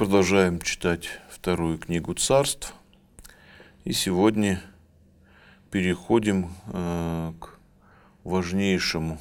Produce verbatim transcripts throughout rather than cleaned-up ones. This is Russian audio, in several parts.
продолжаем читать вторую книгу Царств. И сегодня переходим э, к важнейшему,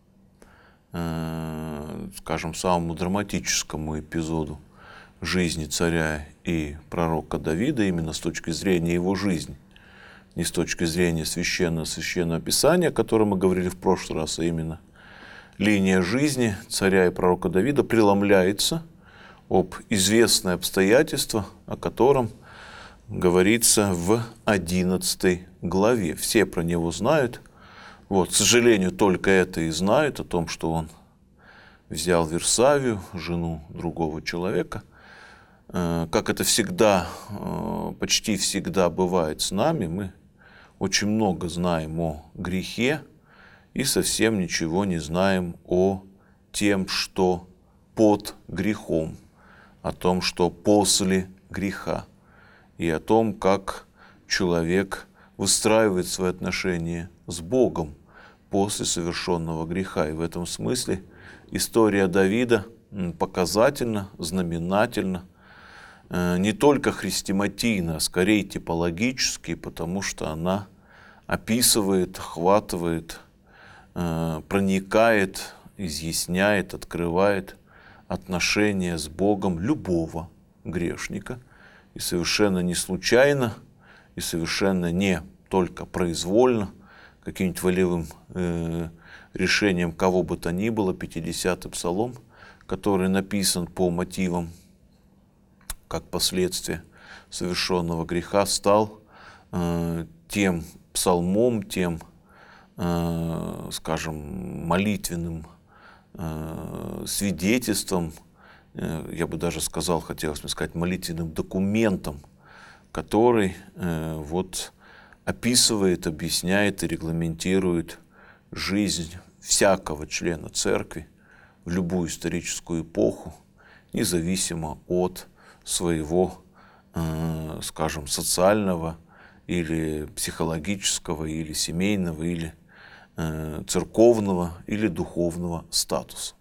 э, скажем, самому драматическому эпизоду жизни царя и пророка Давида, именно с точки зрения его жизни. Не с точки зрения священного, священного писания, о котором мы говорили в прошлый раз, а именно линия жизни царя и пророка Давида преломляется об известное обстоятельство, о котором говорится в одиннадцатой главе. Все про него знают. Вот, к сожалению, только это и знают, о том, что он взял Версавию, жену другого человека. Как это всегда, почти всегда бывает с нами, мы очень много знаем о грехе и совсем ничего не знаем о тем, что под грехом, о том, что после греха, и о том, как человек выстраивает свои отношения с Богом после совершенного греха. И в этом смысле история Давида показательна, знаменательна, не только хрестоматийна, а скорее типологически, потому что она описывает, охватывает, проникает, изъясняет, открывает отношения с Богом любого грешника. И совершенно не случайно, и совершенно не только произвольно, каким-нибудь волевым э, решением кого бы то ни было, пятидесятый псалом, который написан по мотивам, как последствие совершенного греха, стал э, тем псалмом, тем, э, скажем, молитвенным э, свидетельством, э, я бы даже сказал, хотелось бы сказать, молитвенным документом, который э, вот описывает, объясняет и регламентирует жизнь всякого члена церкви в любую историческую эпоху, независимо от своего, э, скажем, социального или психологического, или семейного, или э, церковного, или духовного статуса.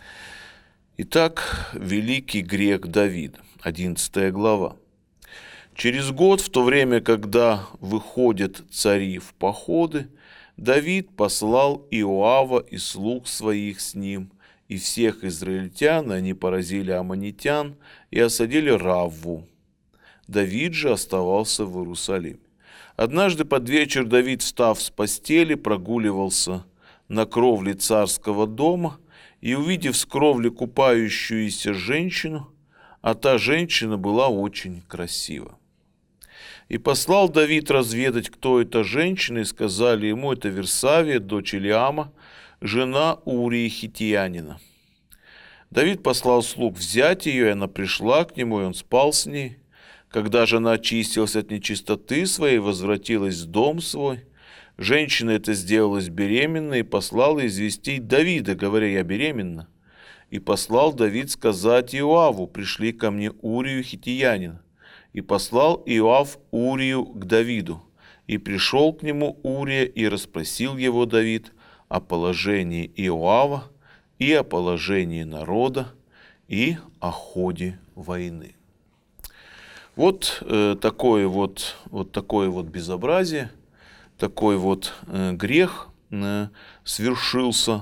Итак, великий грех Давида, одиннадцатая глава. Через год, в то время, когда выходят цари в походы, Давид послал Иоава и слуг своих с ним, и всех израильтян, они поразили аммонитян и осадили Равву. Давид же оставался в Иерусалиме. Однажды под вечер Давид, встав с постели, прогуливался на кровле царского дома и, увидев с кровли купающуюся женщину, а та женщина была очень красива. И послал Давид разведать, кто эта женщина, и сказали ему: это Версавия, дочь Илиама, жена Урии хиттеянина. Давид послал слуг взять ее, и она пришла к нему, и он спал с ней. Когда же она очистилась от нечистоты своей, возвратилась в дом свой, женщина эта сделалась беременной и послала известить Давида, говоря: я беременна. И послал Давид сказать Иоаву: пришли ко мне Урию хиттеянина. И послал Иоав Урию к Давиду. И пришел к нему Урия, и расспросил его Давид о положении Иоава, и о положении народа, и о ходе войны. Вот э, такое вот, вот такое вот безобразие, такой вот э, грех э, свершился.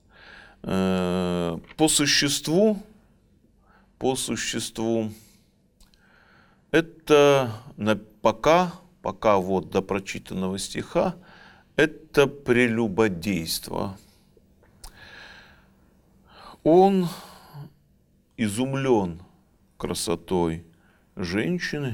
Э, по существу, по существу, это на, пока, пока вот до прочитанного стиха, это прелюбодейство. Он изумлен красотой женщины.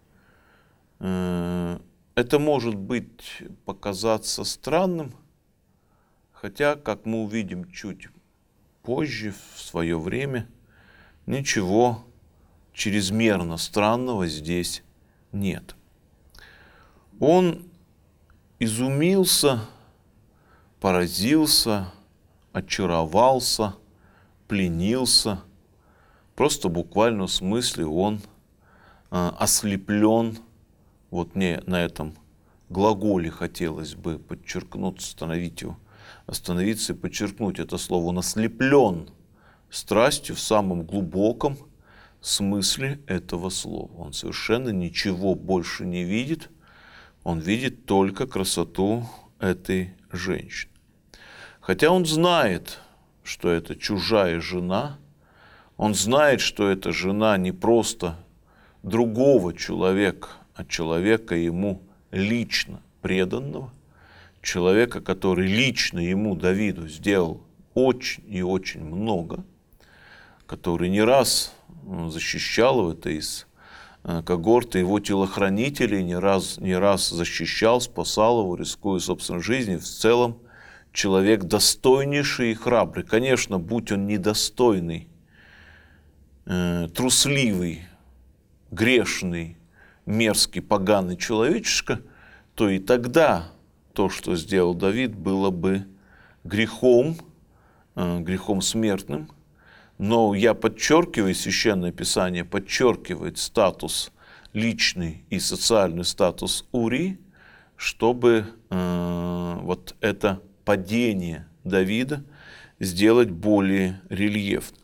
Это может быть показаться странным, хотя, как мы увидим чуть позже, в свое время, ничего чрезмерно странного здесь нет. Он изумился, поразился, очаровался, пленился. Просто в буквальном смысле он э, ослеплен. Вот мне на этом глаголе хотелось бы подчеркнуть, остановить его, остановиться и подчеркнуть это слово. Он ослеплен страстью в самом глубоком, смысле этого слова. Он совершенно ничего больше не видит, он видит только красоту этой женщины. Хотя он знает, что это чужая жена, он знает, что эта жена не просто другого человека, а человека ему лично преданного, человека, который лично ему, Давиду, сделал очень и очень много, который не раз защищал его, это из когорты его телохранителей, не раз, не раз защищал, спасал его, рискуя собственной жизнью. В целом человек достойнейший и храбрый. Конечно, будь он недостойный, э, трусливый, грешный, мерзкий, поганый человечишка, то и тогда то, что сделал Давид, было бы грехом, э, грехом смертным. Но я подчеркиваю, Священное Писание подчеркивает статус личный и социальный статус Урии, чтобы э, вот это падение Давида сделать более рельефным.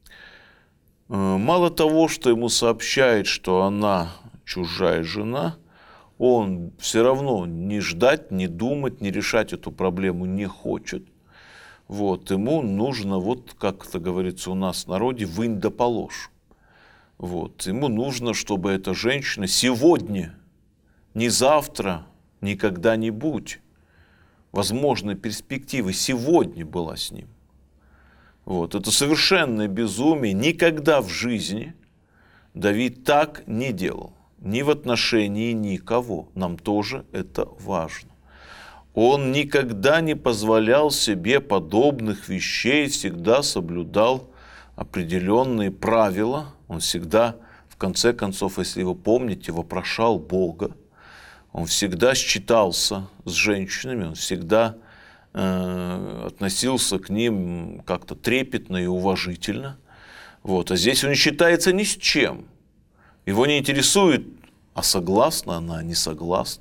Э, мало того, что ему сообщает, что она чужая жена, он все равно не ждать, не думать, не решать эту проблему не хочет. Вот, ему нужно, вот как это говорится у нас в народе, вынь да положь. Вот, ему нужно, чтобы эта женщина сегодня, не завтра, не когда-нибудь, возможно, перспективы сегодня была с ним. Вот, это совершенное безумие. Никогда в жизни Давид так не делал. Ни в отношении никого. Нам тоже это важно. Он никогда не позволял себе подобных вещей, всегда соблюдал определенные правила. Он всегда, в конце концов, если вы помните, вопрошал Бога. Он всегда считался с женщинами, он всегда э, относился к ним как-то трепетно и уважительно. Вот. А здесь он не считается ни с чем. Его не интересует, а согласна она, не согласна.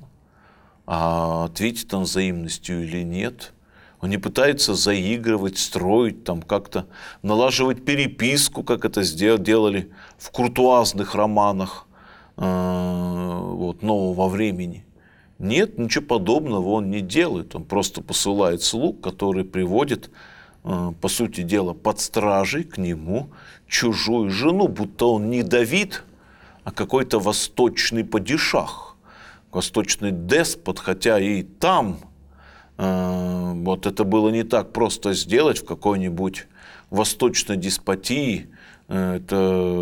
А ответит он взаимностью или нет. Он не пытается заигрывать, строить, там как-то налаживать переписку, как это делали в куртуазных романах э, вот, нового времени. Нет, ничего подобного он не делает. Он просто посылает слуг, которые приводят, э, по сути дела, под стражей к нему чужую жену, будто он не Давид, а какой-то восточный падишах. Восточный деспот, хотя и там э, вот это было не так просто сделать в какой-нибудь восточной деспотии. Э, это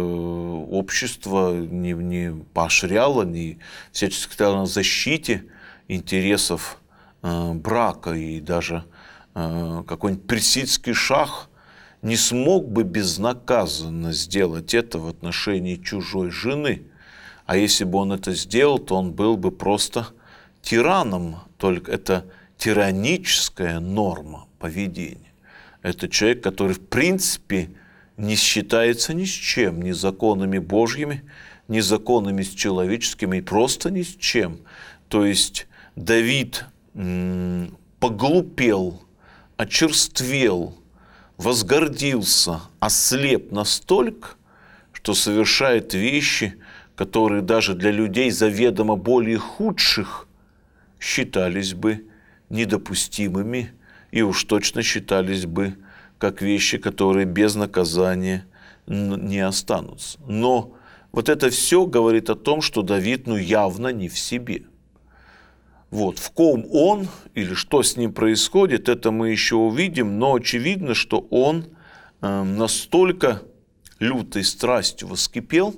общество не, не поощряло, не всячески стояло на защите интересов э, брака, и даже э, какой-нибудь персидский шах не смог бы безнаказанно сделать это в отношении чужой жены. А если бы он это сделал, то он был бы просто тираном. Только это тираническая норма поведения. Это человек, который в принципе не считается ни с чем, ни законами Божьими, ни законами человеческими, и просто ни с чем. То есть Давид м- поглупел, очерствел, возгордился, ослеп настолько, что совершает вещи, которые даже для людей заведомо более худших считались бы недопустимыми и уж точно считались бы как вещи, которые без наказания не останутся. Но вот это все говорит о том, что Давид ну явно не в себе. Вот, в ком он или что с ним происходит, это мы еще увидим, но очевидно, что он э, настолько лютой страстью воскипел,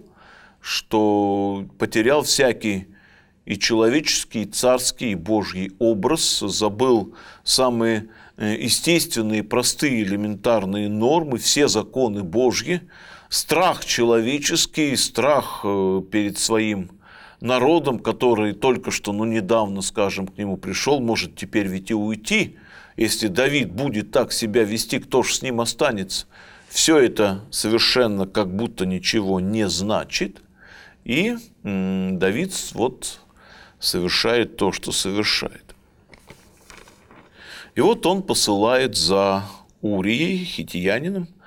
что потерял всякий и человеческий, и царский, и божий образ, забыл самые естественные, простые, элементарные нормы, все законы Божьи, страх человеческий, страх перед своим народом, который только что, ну, недавно, скажем, к нему пришел, может теперь ведь и уйти. Если Давид будет так себя вести, кто ж с ним останется? Все это совершенно как будто ничего не значит. И м, Давид вот совершает то, что совершает. И вот он посылает за Урией, хиттиянином,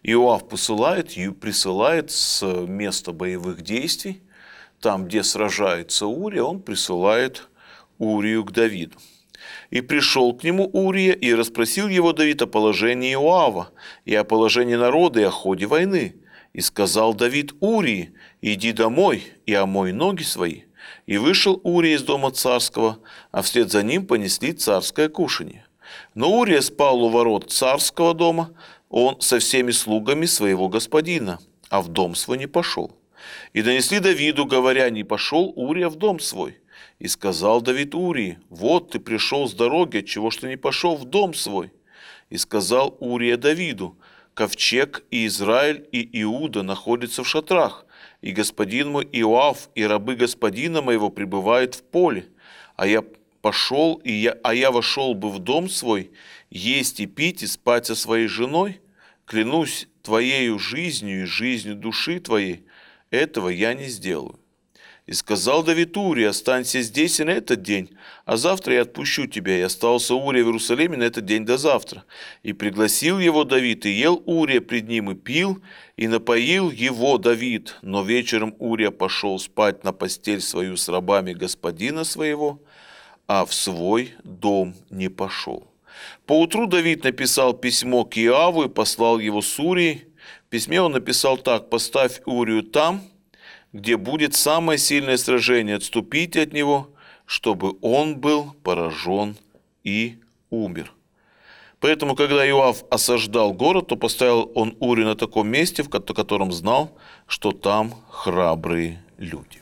Иоав посылает, присылает с места боевых действий, там, где сражается Урия, он присылает Урию к Давиду. «И пришел к нему Урия, и расспросил его Давид о положении Иоава, и о положении народа, и о ходе войны. И сказал Давид Урии: иди домой и омой ноги свои. И вышел Урия из дома царского, а вслед за ним понесли царское кушанье. Но Урия спал у ворот царского дома, он со всеми слугами своего господина, а в дом свой не пошел. И донесли Давиду, говоря: не пошел Урия в дом свой. И сказал Давид Урии: вот ты пришел с дороги, отчего ж ты не пошел в дом свой. И сказал Урия Давиду: ковчег и Израиль и Иуда находятся в шатрах, и господин мой Иоав и рабы господина моего пребывают в поле. А я пошел, и я, а я вошел бы в дом свой, есть и пить, и спать со своей женой? Клянусь твоею жизнью и жизнью души твоей, этого я не сделаю. И сказал Давид Урии: останься здесь и на этот день, а завтра я отпущу тебя. И остался Урия в Иерусалиме на этот день до завтра. И пригласил его Давид, и ел Урия пред ним, и пил, и напоил его Давид. Но вечером Урия пошел спать на постель свою с рабами господина своего, а в свой дом не пошел. Поутру Давид написал письмо к Иоаву и послал его с Урией. В письме он написал так: поставь Урию там, где будет самое сильное сражение, отступите от него, чтобы он был поражен и умер. Поэтому, когда Иоав осаждал город, то поставил он Урию на таком месте, в котором знал, что там храбрые люди.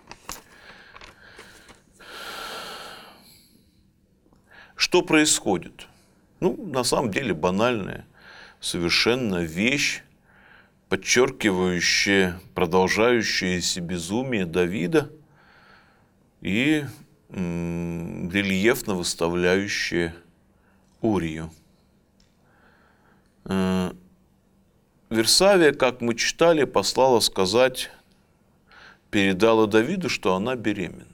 Что происходит? Ну, на самом деле банальная совершенно вещь, подчеркивающее продолжающееся безумие Давида и м, рельефно выставляющее Урию. Э, Версавия, как мы читали, послала сказать, передала Давиду, что она беременна.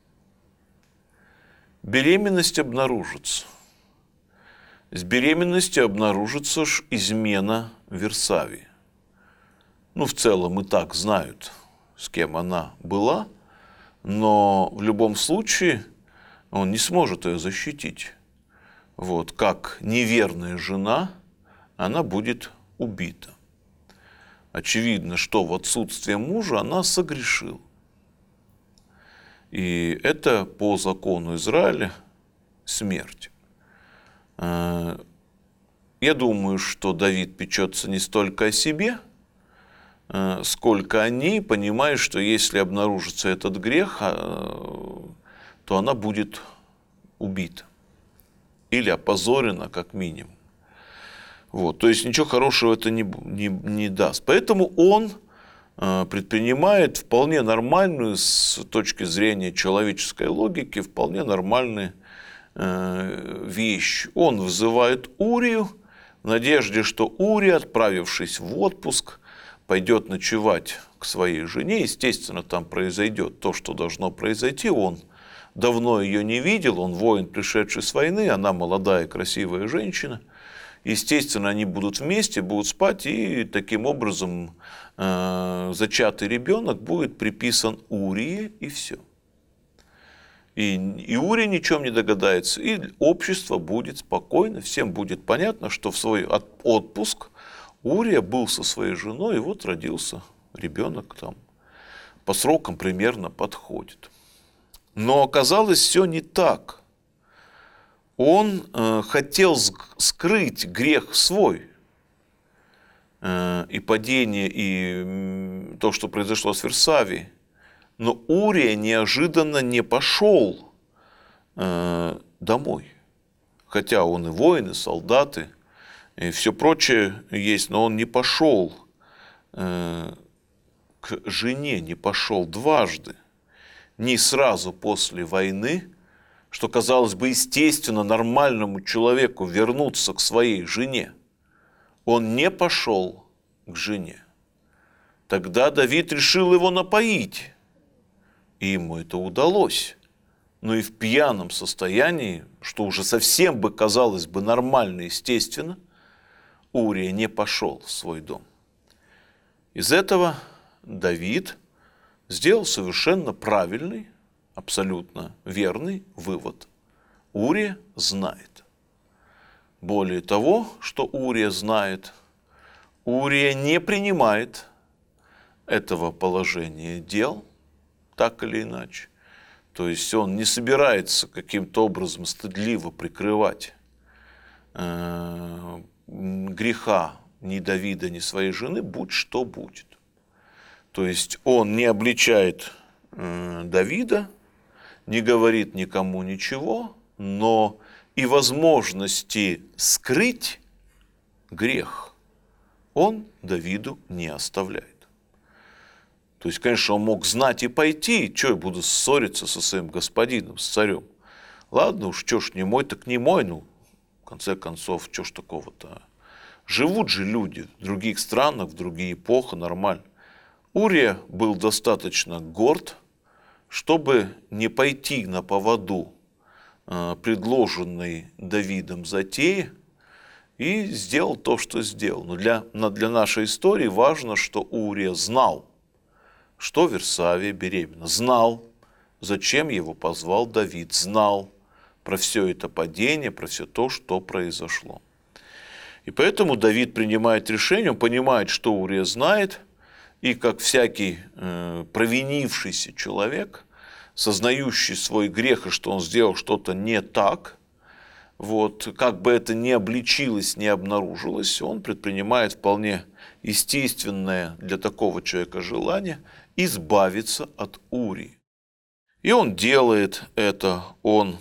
Беременность обнаружится. С беременностью обнаружится ж измена Версавии. Ну, в целом и так знают, с кем она была, но в любом случае он не сможет ее защитить. Вот, как неверная жена, она будет убита. Очевидно, что в отсутствие мужа она согрешила. И это по закону Израиля смерть. Я думаю, что Давид печется не столько о себе, сколько они понимают, что если обнаружится этот грех, то она будет убита или опозорена, как минимум. Вот. То есть ничего хорошего это не, не, не даст. Поэтому он предпринимает вполне нормальную, с точки зрения человеческой логики, вполне нормальную вещь. Он вызывает Урию в надежде, что Урия, отправившись в отпуск, пойдет ночевать к своей жене. Естественно, там произойдет то, что должно произойти. Он давно ее не видел, он воин, пришедший с войны, она молодая, красивая женщина. Естественно, они будут вместе, будут спать, и таким образом э, зачатый ребенок будет приписан Урии, и все. И, и Урия ни о чем не догадается, и общество будет спокойно, всем будет понятно, что в свой отпуск Урия был со своей женой, и вот родился ребенок, там по срокам примерно подходит. Но оказалось все не так. Он э, хотел скрыть грех свой. Э, и падение, и то, что произошло с Версавией. Но Урия неожиданно не пошел э, домой. Хотя он и воин, и солдаты, и все прочее есть, но он не пошел э, к жене, не пошел дважды. Не сразу после войны, что казалось бы естественно нормальному человеку вернуться к своей жене. Он не пошел к жене. Тогда Давид решил его напоить. И ему это удалось. Но и в пьяном состоянии, что уже совсем бы казалось бы нормально, естественно, Урия не пошел в свой дом. Из этого Давид сделал совершенно правильный, абсолютно верный вывод. Урия знает. Более того, что Урия знает, Урия не принимает этого положения дел, так или иначе. То есть он не собирается каким-то образом стыдливо прикрывать э, греха ни Давида, ни своей жены, будь что будет. То есть он не обличает э, Давида, не говорит никому ничего, но и возможности скрыть грех он Давиду не оставляет. То есть, конечно, он мог знать и пойти, что я буду ссориться со своим господином, с царем. Ладно уж, что ж, не мой, так не мой, ну, в конце концов, что ж такого-то. Живут же люди в других странах, в другие эпохи, нормально. Урия был достаточно горд, чтобы не пойти на поводу э, предложенной Давидом затеи, и сделал то, что сделал. Но для, для нашей истории важно, что Урия знал, что Версавия беременна. Знал, зачем его позвал Давид. Знал про все это падение, про все то, что произошло. И поэтому Давид принимает решение, он понимает, что Урия знает, и как всякий э, провинившийся человек, сознающий свой грех, и что он сделал что-то не так, вот, как бы это ни обличилось, ни обнаружилось, он предпринимает вполне естественное для такого человека желание избавиться от Урии. И он делает это, он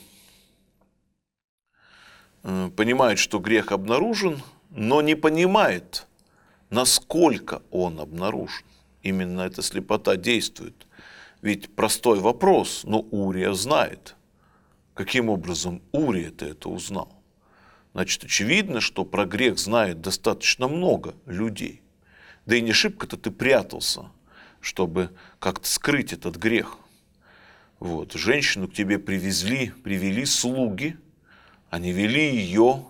э, понимает, что грех обнаружен, но не понимает, насколько он обнаружен. Именно эта слепота действует. Ведь простой вопрос, но Урия знает. Каким образом Урия-то это узнал? Значит, очевидно, что про грех знает достаточно много людей. Да и не шибко-то ты прятался, чтобы как-то скрыть этот грех. Вот. Женщину к тебе привезли, привели слуги, они вели ее,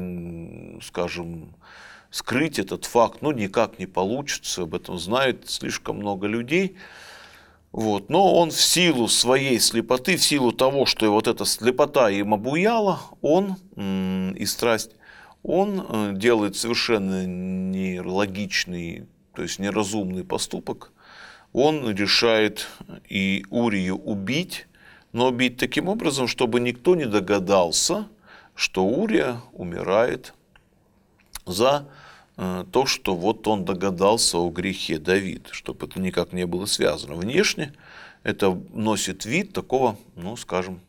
скажем, скрыть этот факт, ну, никак не получится, об этом знает слишком много людей. Вот. Но он в силу своей слепоты, в силу того, что вот эта слепота им обуяла, он и страсть, он делает совершенно нелогичный, то есть неразумный поступок. Он решает и Урию убить, но убить таким образом, чтобы никто не догадался, что Урия умирает за то, что вот он догадался о грехе Давида, чтобы это никак не было связано. Внешне это носит вид такого, ну, скажем,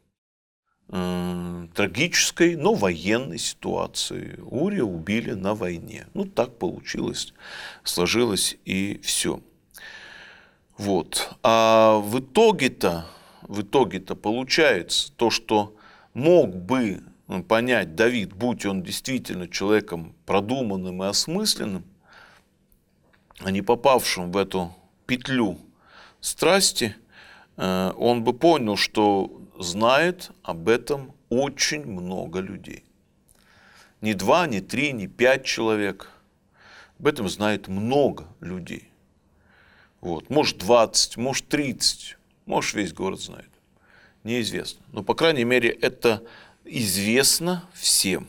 э, трагической, но военной ситуации. Урию убили на войне. Ну, так получилось, сложилось и все. Вот. А в итоге-то, в итоге-то получается то, что мог бы понять Давид, будь он действительно человеком продуманным и осмысленным, а не попавшим в эту петлю страсти, он бы понял, что знает об этом очень много людей. Не два, не три, не пять человек. Об этом знает много людей. Вот. Может двадцать, может тридцать, может весь город знает. Неизвестно. Но, по крайней мере, это известно всем.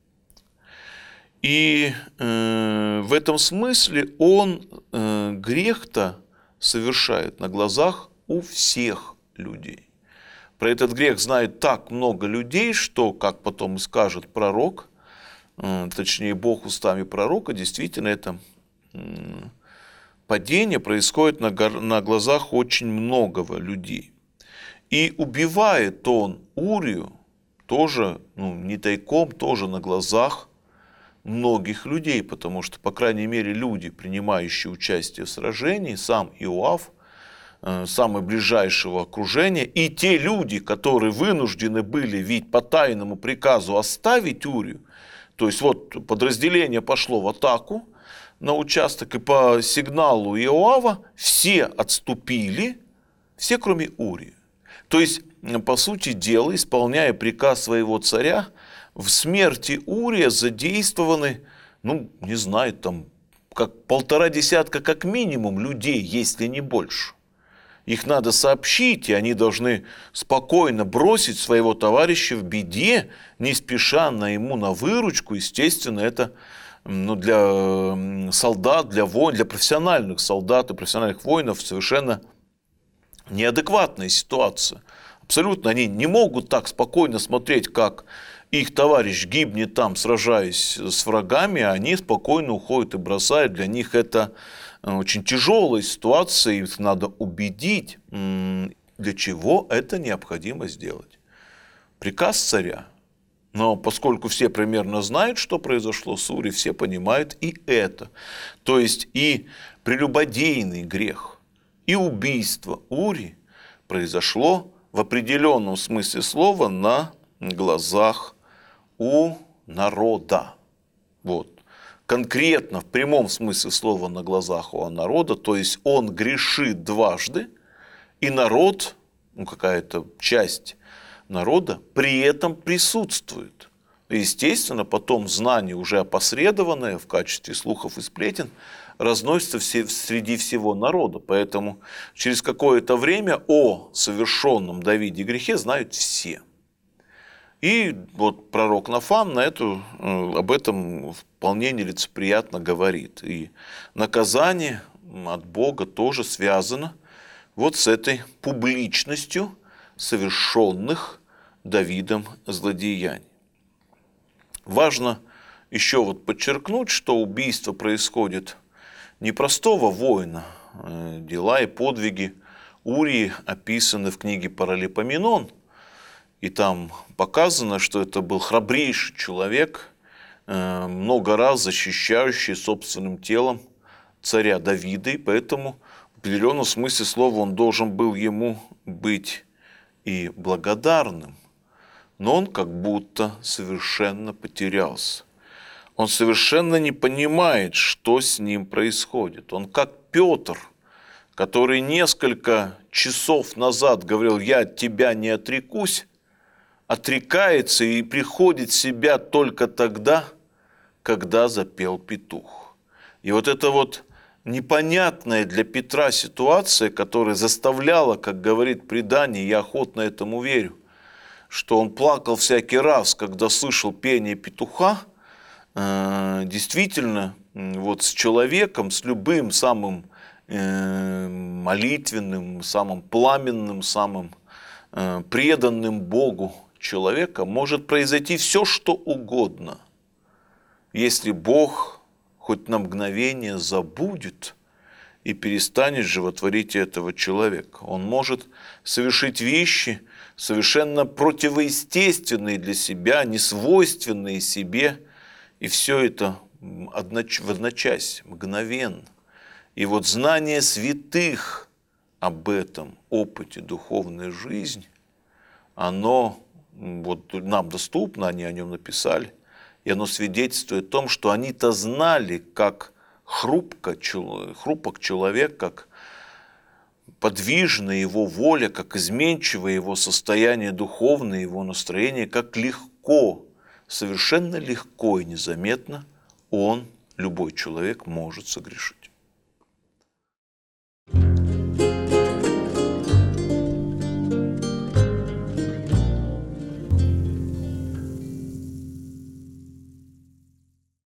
И э, в этом смысле он э, грех-то совершает на глазах у всех людей. Про этот грех знает так много людей, что, как потом и скажет пророк, э, точнее Бог устами пророка, действительно это э, падение происходит на, на глазах очень многого людей. И убивает он Урию тоже, ну, не тайком, тоже на глазах многих людей, потому что, по крайней мере, люди, принимающие участие в сражении, сам Иоав, э, самое ближайшего окружения, и те люди, которые вынуждены были ведь по тайному приказу оставить Урию, то есть вот подразделение пошло в атаку на участок, и по сигналу Иоава все отступили, все кроме Урии. То есть, по сути дела, исполняя приказ своего царя, в смерти Урия задействованы ну, не знаю, там, как полтора десятка как минимум людей, если не больше. Их надо сообщить, и они должны спокойно бросить своего товарища в беде, не спеша на ему на выручку. Естественно, это ну, для солдат, для воинов, для профессиональных солдат и профессиональных воинов совершенно неадекватная ситуация. Абсолютно они не могут так спокойно смотреть, как их товарищ гибнет там, сражаясь с врагами, а они спокойно уходят и бросают. Для них это очень тяжелая ситуация, их надо убедить, для чего это необходимо сделать. Приказ царя. Но поскольку все примерно знают, что произошло с Ури, все понимают и это. То есть и прелюбодейный грех, и убийство Ури произошло в определенном смысле слова на глазах у народа. Вот. Конкретно, в прямом смысле слова, на глазах у народа, то есть он грешит дважды, и народ, ну какая-то часть народа, при этом присутствует. Естественно, потом знание, уже опосредованное в качестве слухов и сплетен, разносится все, среди всего народа. Поэтому через какое-то время о совершенном Давиде грехе знают все. И вот пророк Нафан на эту, об этом вполне нелицеприятно говорит. И наказание от Бога тоже связано вот с этой публичностью совершенных Давидом злодеяний. Важно еще вот подчеркнуть, что убийство происходит не простого воина. Дела и подвиги Урии описаны в книге Паралипоменон. И там показано, что это был храбрейший человек, много раз защищающий собственным телом царя Давида. И поэтому в определенном смысле слова он должен был ему быть и благодарным. Но он как будто совершенно потерялся. Он совершенно не понимает, что с ним происходит. Он как Петр, который несколько часов назад говорил: «Я от тебя не отрекусь», отрекается и приходит в себя только тогда, когда запел петух. И вот это вот непонятная для Петра ситуация, которая заставляла, как говорит предание, я охотно этому верю, что он плакал всякий раз, когда слышал пение петуха, действительно, вот с человеком, с любым самым молитвенным, самым пламенным, самым преданным Богу человека может произойти все, что угодно, если Бог хоть на мгновение забудет и перестанет животворить этого человека. Он может совершить вещи совершенно противоестественные для себя, несвойственные себе, и все это в одночасье, мгновенно. И вот знание святых об этом опыте духовной жизни, оно вот нам доступно, они о нем написали, и оно свидетельствует о том, что они-то знали, как хрупко, хрупок человек, как подвижна его воля, как изменчиво его состояние духовное, его настроение, как легко, совершенно легко и незаметно он, любой человек, может согрешить.